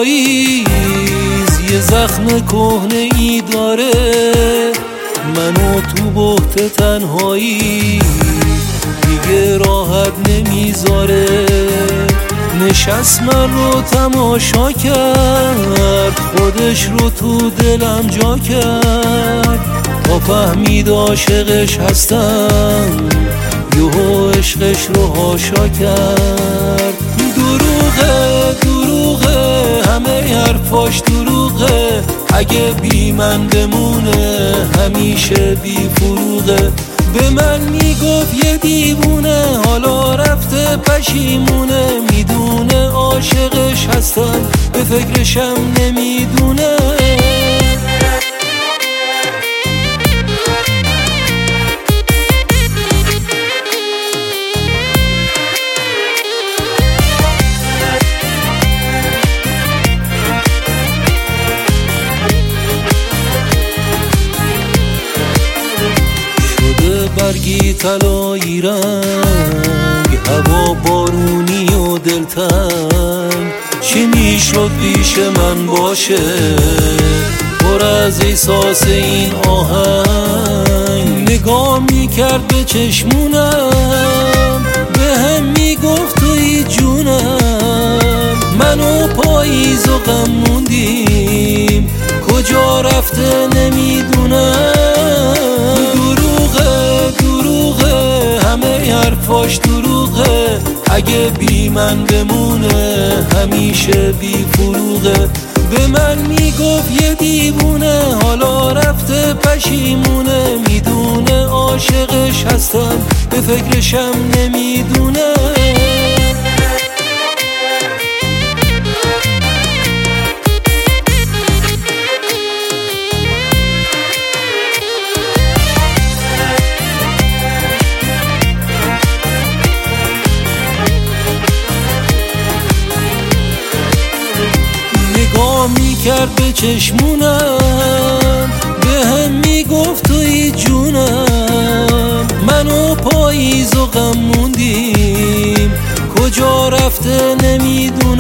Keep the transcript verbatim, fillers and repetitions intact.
پاییز یه زخم کهنه ای داره، منو تو بحت تنهایی دیگه راحت نمیذاره. نشست من رو تماشا کرد، خودش رو تو دلم جا کرد، تا فهمید عاشقش هستم یهو عشقش رو هاشا کرد. دروغه دروغه همه حرفاش دروغه، اگه بی من بمونه همیشه بی فروغه. به من میگفت یه دیوونه، حالا رفته پشیمونه، میدونه عاشقش هستم به فکرشم نمیدونه. برگی طلایی رنگ، هوا بارونی و دلتنگ، چی میشد پیش من باشه پر از احساس این آهنگ. نگاه میکرد به چشمونم، به هم میگفت توی جونم، منو پاییز و غم موندیم کجا رفته نمیدونم. همه حرفاش دروغه، اگه بی من بمونه همیشه بی فروغه. به من میگفت یه دیوونه، حالا رفته پشیمونه، میدونه عاشقش هستم به فکرشم نمیدونه. نگاه میکرد به چشمونم، به هم میگفت توی جونم، منو پاییز و غم موندیم کجا رفته نمیدونم.